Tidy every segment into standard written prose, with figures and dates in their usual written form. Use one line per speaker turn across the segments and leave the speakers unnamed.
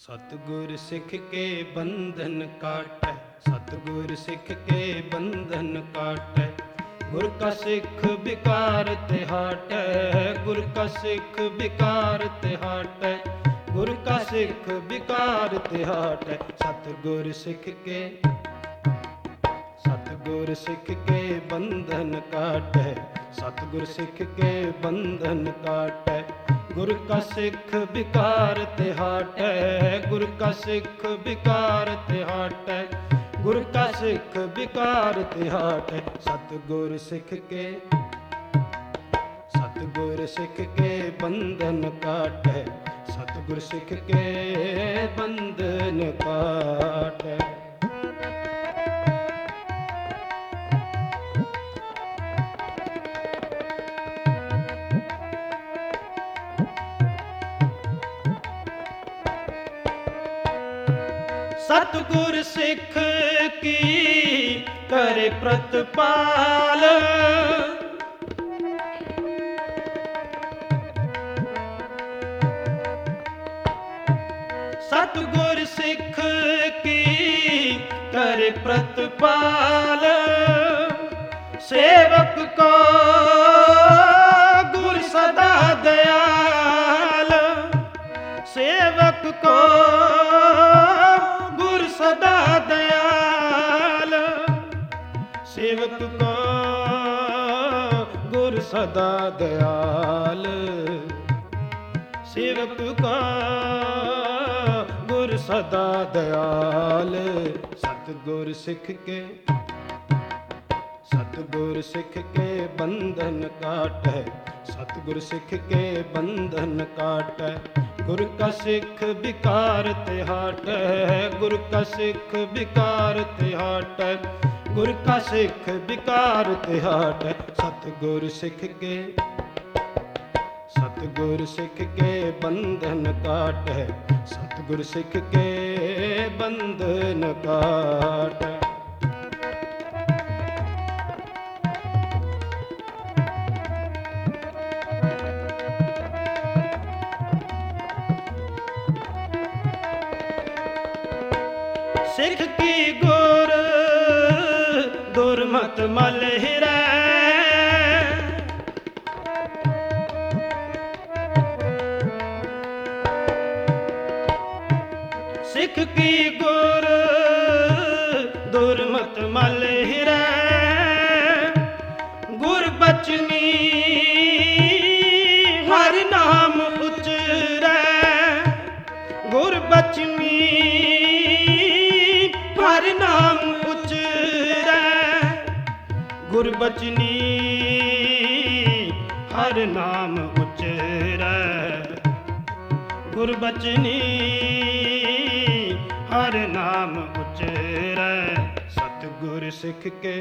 सतगुर सिख के बंधन काटै, सतगुर सिख के बंधन काटै। गुर का सिख विकार ते हाटै, गुर का सिख विकार ते हाटै, गुर का सिख विकार ते हाटै। सतगुर सिख के, सतगुर सिख के बंधन काटै, सतगुर सिख के बंधन काटै। गुर का सिख विकार ते हाटै, गुर का सिख विकार ते हाटै, गुर का सिख विकार ते हाटै। सतगुर सिख के, सतगुर सिख के बंधन काटै, सतगुर सिख के बंधन काटै। सतगुर सिख की करे प्रतिपाल, सतगुर सिख की करे प्रतिपाल। सेवक को गुर सदा दयाल, सेवक को सदा दयाल, सेवक को गुर सदा दयाल, सेवक को गुर सदा दयाल। सतगुर सिख के, सतगुर सिख के बंधन काटै, सतगुर सिख के बंधन काटै। गुर का सिख विकार ते हाटै, गुर का सिख विकार ते हाटै, गुर का सिख विकार ते हाटै। सतगुर सिख के, सतगुर सिख के बंधन काटै, सतगुर सिख के बंधन काटै। सिख की गुर दुर्मत मल हिरै, सिख की गुर दुर्मत मल हिरै। गुर बचनी हर नाम उचरै, गुर बचनी हर नाम उचरै, गुर बचनी हर नाम उचरै, गुर बचनी हर नाम उचरै। सतगुर सिख के,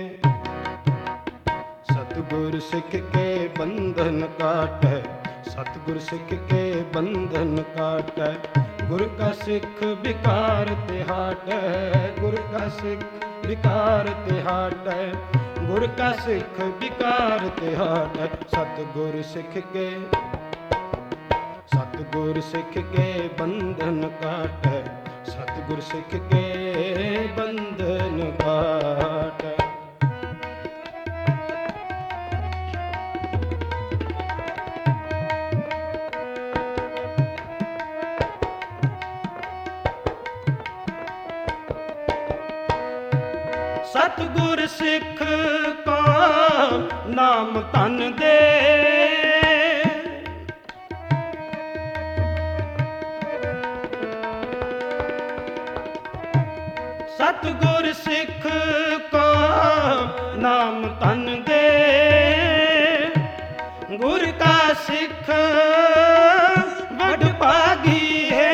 सतगुर सिख के बंधन काटै, सतगुर सिख के बंधन काटै। गुर का सिख विकार ते हाटै, गुर का सिख विकार ते हाटै, गुर का सिख विकार ते हाटै। सतगुर सिख के, सतगुर सिख के बंधन काटै, सतगुर सिख के बंधन काटै। सतगुर सिख को नाम तन दे, सतगुर सिख को नाम तन दे। गुर का सिख बड़ भागी है,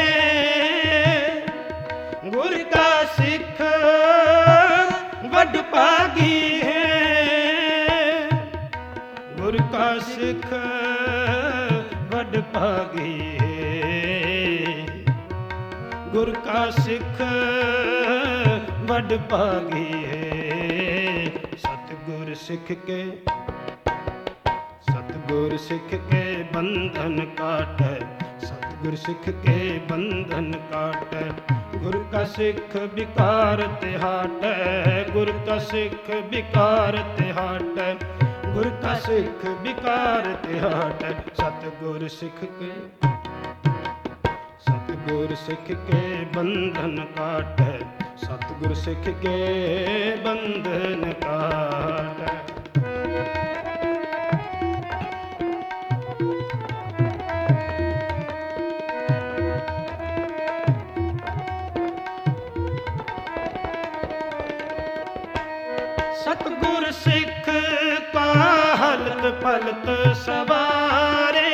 गुर का सिख बड़ भागी है, गुर का सिख बड़ भागी है, गुर का सिख बड़ भागी है। सतगुर सिख के, सतगुर सिख के बंधन काटै, सतगुर सतगुर सिख के बंधन काटै। गुर का सिख विकार ते हाटै, गुर का सिख विकार ते हाटै, गुर का सिख विकार ते हाटै। सतगुर सिख के, सतगुर सिख के बंधन काटै, सतगुर सिख के बंधन काटै। सतगुर सिख का हलत पलत सवारे,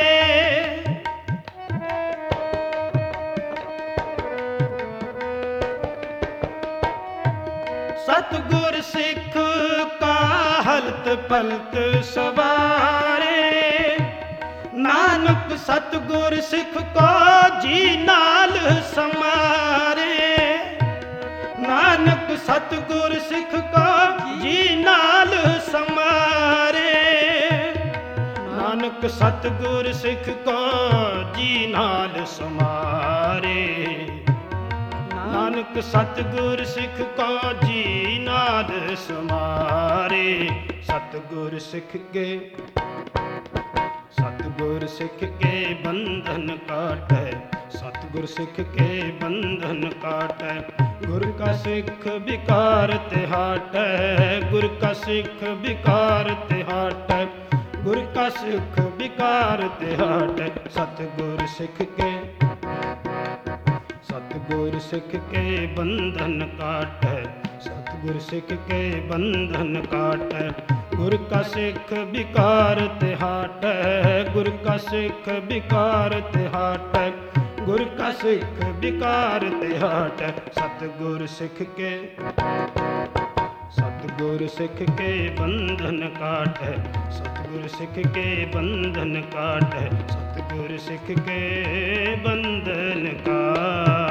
सतगुर सिख का हलत पलत सवारे। नानक सतगुर सिख को जी नाल समारे, नानक सतगुर सिख को जी नाल समारे। नानक सतगुर सिख को जी नाल समारे, नानक सतगुर सिख को जी नाल समारे। सतगुर सिख के, सतगुर सिख के बंधन काटै, सतगुर सिख के बंधन काटै। गुर का सिख विकार ते हाटै, गुर का सिख विकार ते हाटै, गुर का सिख विकार ते हाटै। सतगुर सिख के, सतगुर सिख के बंधन काटै, सतगुर सिख के बंधन काटै। गुर का सिख विकार ते हाटै, गुर का सिख विकार ते हाटै, गुर का सिख विकार ते हाटै। सतगुर सिख के, सतगुर सिख के बंधन काटै, सतगुर सिख के बंधन काटै, सतगुर सिख के बंधन काटै।